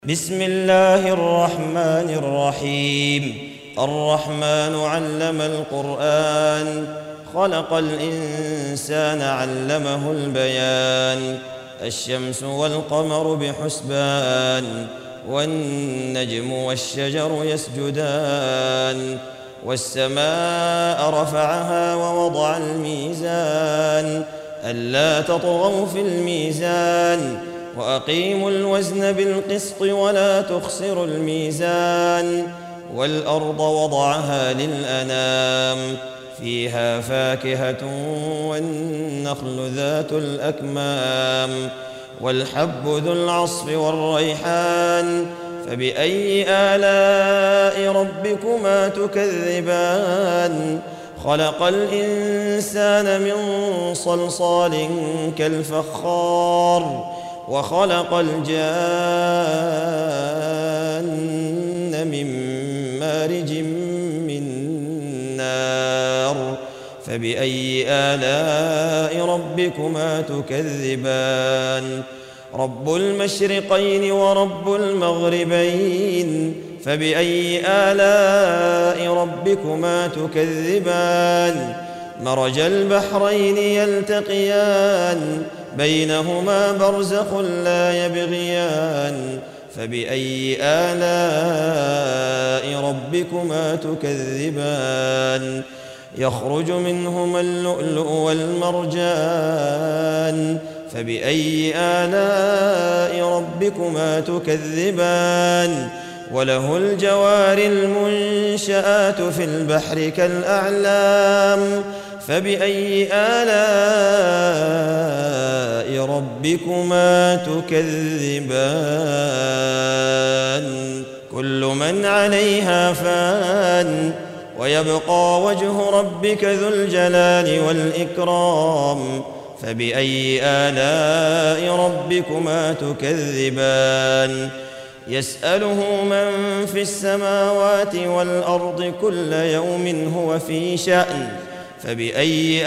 بسم الله الرحمن الرحيم. الرحمن علم القرآن، خلق الإنسان علمه البيان. الشمس والقمر بحسبان، والنجم والشجر يسجدان. والسماء رفعها ووضع الميزان، ألا تطغوا في الميزان، وأقيموا الوزن بالقسط ولا تخسروا الميزان. والأرض وضعها للأنام، فيها فاكهة والنخل ذات الأكمام، والحب ذو العصف والريحان. فبأي آلاء ربكما تكذبان؟ خلق الإنسان من صلصال كالفخار، وخلق الجان من مارج من نار. فبأي آلاء ربكما تكذبان؟ رب المشرقين ورب المغربين، فبأي آلاء ربكما تكذبان؟ مرج البحرين يلتقيان، بينهما برزخ لا يبغيان. فبأي آلاء ربكما تكذبان؟ يخرج منهما اللؤلؤ والمرجان. فبأي آلاء ربكما تكذبان؟ وله الجوار المنشآت في البحر كالأعلام. فبأي آلاء ربكما تكذبان؟ كل من عليها فان، ويبقى وجه ربك ذو الجلال والإكرام. فبأي آلاء ربكما تكذبان؟ يسأله من في السماوات والأرض كل يوم هو في شأن. فبأي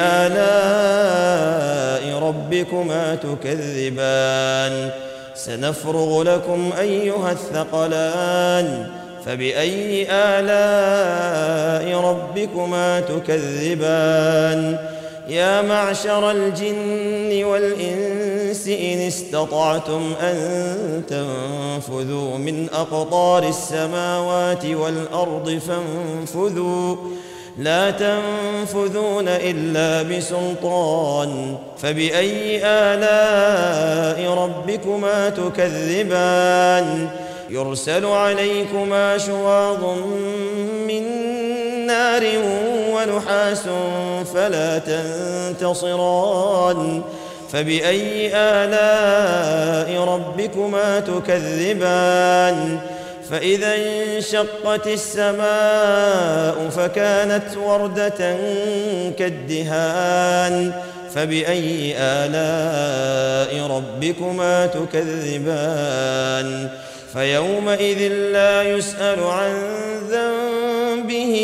آلاء ربكما تكذبان؟ سنفرغ لكم أيها الثقلان. فبأي آلاء ربكما تكذبان؟ يا معشر الجن والإنس إن استطعتم أن تنفذوا من أقطار السماوات والأرض فانفذوا، لا تنفذون إلا بسلطان. فبأي آلاء ربكما تكذبان؟ يرسل عليكما شواظ من نار ونحاس فلا تنتصران. فبأي آلاء ربكما تكذبان؟ فإذا انشقت السماء فكانت وردة كالدهان. فبأي آلاء ربكما تكذبان؟ فيومئذ لا يسأل عن ذنبه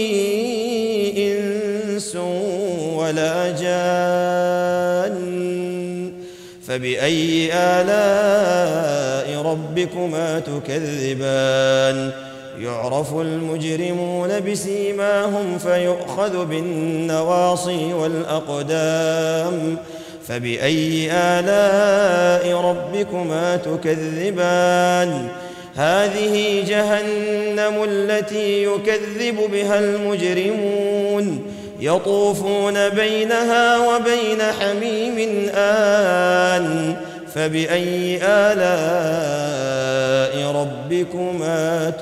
إنس ولا جان. فبأي آلاء ربكما تكذبان؟ يعرف المجرمون بسيماهم فيؤخذ بالنواصي والأقدام. فبأي آلاء ربكما تكذبان؟ هذه جهنم التي يكذب بها المجرمون، يطوفون بينها وبين حميم آن. فبأي آلاء ربكما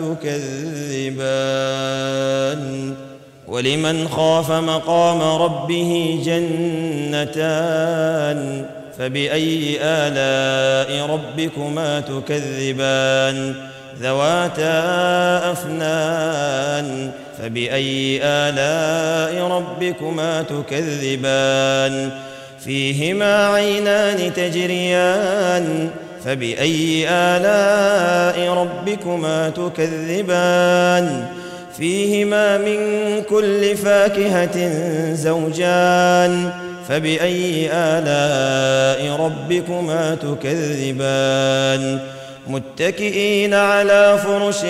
تكذبان؟ ولمن خاف مقام ربه جنتان. فبأي آلاء ربكما تكذبان؟ ذواتا أفنان. فبأي آلاء ربكما تكذبان؟ فيهما عينان تجريان. فبأي آلاء ربكما تكذبان؟ فيهما من كل فاكهة زوجان. فبأي آلاء ربكما تكذبان؟ متكئين على فرش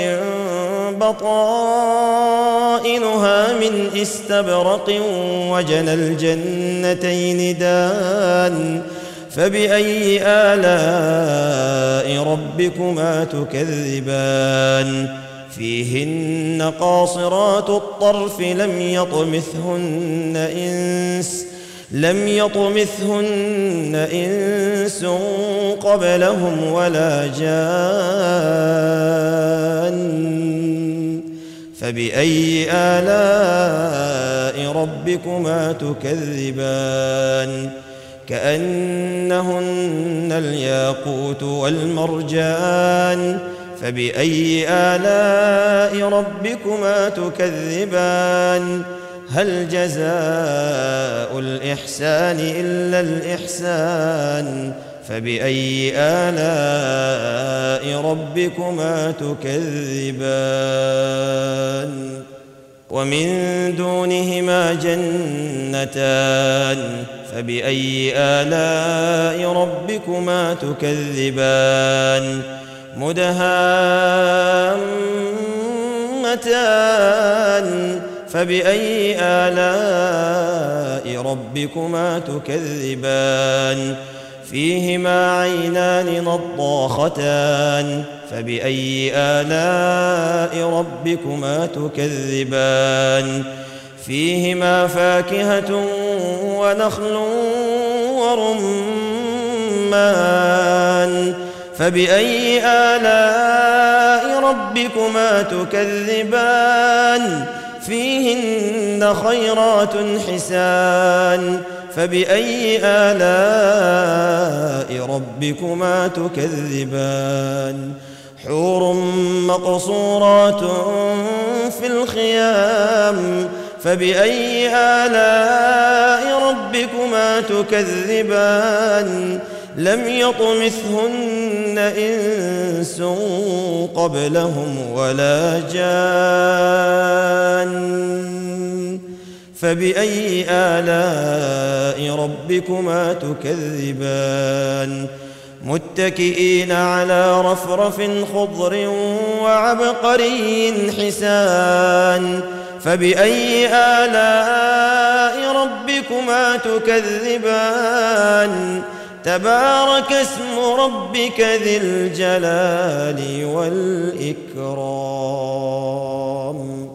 بطائنها من استبرق وجنى الجنتين دان فبأي آلاء ربكما تكذبان فيهن قاصرات الطرف لم يطمثهن إنس قبلهم ولا جان فبأي آلاء ربكما تكذبان كأنهن الياقوت والمرجان فبأي آلاء ربكما تكذبان هل جزاء الإحسان إلا الإحسان فبأي آلاء ربكما تكذبان ومن دونهما جنتان فبأي آلاء ربكما تكذبان مدهامتان فبأي آلاء ربكما تكذبان فيهما عينان نضاختان فبأي آلاء ربكما تكذبان فيهما فاكهة ونخل ورمان فبأي آلاء ربكما تكذبان فيهن خيرات حسان فبأي آلاء ربكما تكذبان حور مقصورات في الخيام فبأي آلاء ربكما تكذبان لم يطمثهن إنس قبلهم ولا جان فبأي آلاء ربكما تكذبان متكئين على رفرف خضر وعبقري حسان فبأي آلاء ربكما تكذبان تبارك اسم ربك ذي الجلال والإكرام